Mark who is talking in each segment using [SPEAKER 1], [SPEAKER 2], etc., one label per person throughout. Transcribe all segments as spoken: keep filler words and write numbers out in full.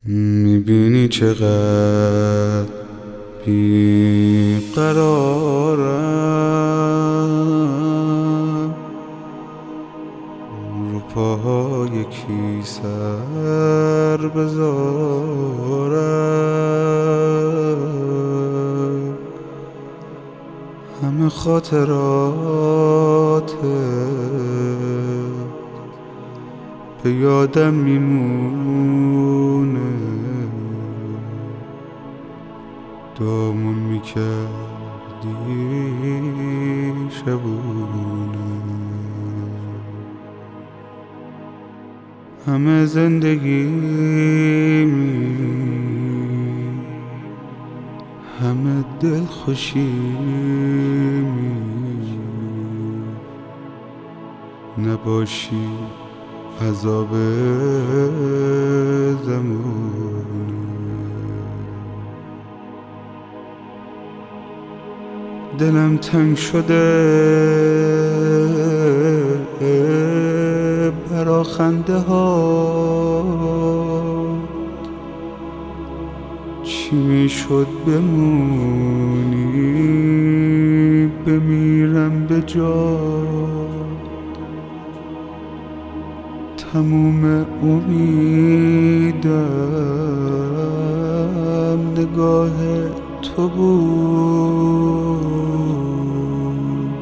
[SPEAKER 1] میبینی چقدر بیقرارم، رو پاهای کی سر بذارم. همه خاطرات به یادم میمونه، دامون میکردی شبونه. همه زندگیمی، همه دلخوشیمی، نباشی عذاب زمونه. دلم تنگ شده برا خنده ها، چی میشد بمونی بمیرم به جا. تموم امیدم نگاه تو بود،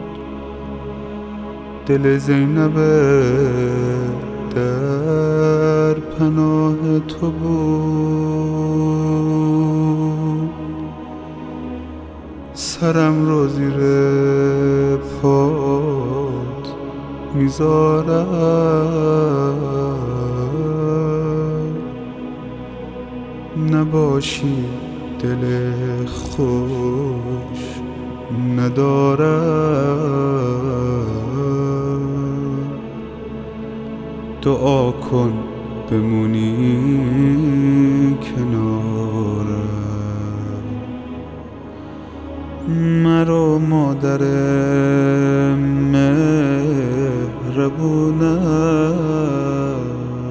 [SPEAKER 1] دل زینب در پناه تو بود. سرم رو زیر پات میذارم، نباشی دل خوش ندارم. دعا کن بمونی کنارم. مرو مادر مهربونم،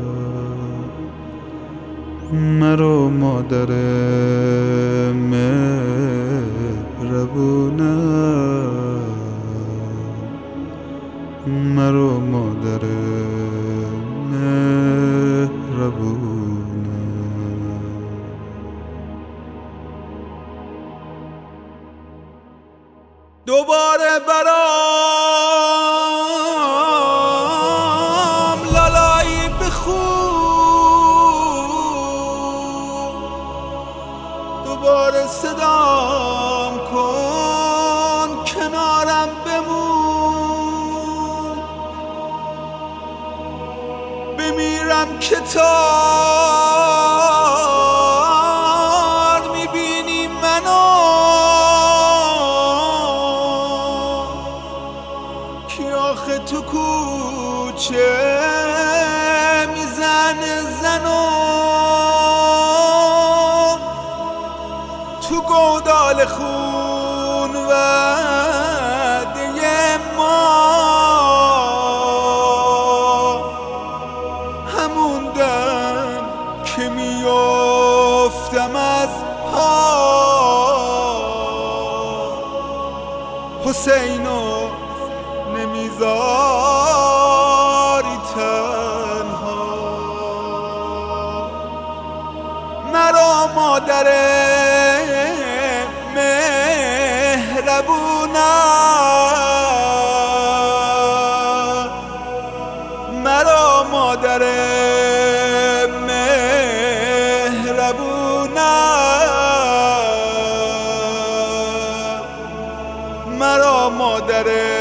[SPEAKER 1] مرو مادر مهربونم، مرو مادر مهربونم.
[SPEAKER 2] دوباره برام لالایی بخون، دوباره صدام کن کنارم بمون. بمیرم که تار میبینی منو، کی آخه تو کوچه میزنه زنو. تو گودال خون وعده ما هموندم که میافتم از پا. حسینو نمیذاری تنها، مرا مادر مهربونم، مرا مادر مهربونم، مرا مادر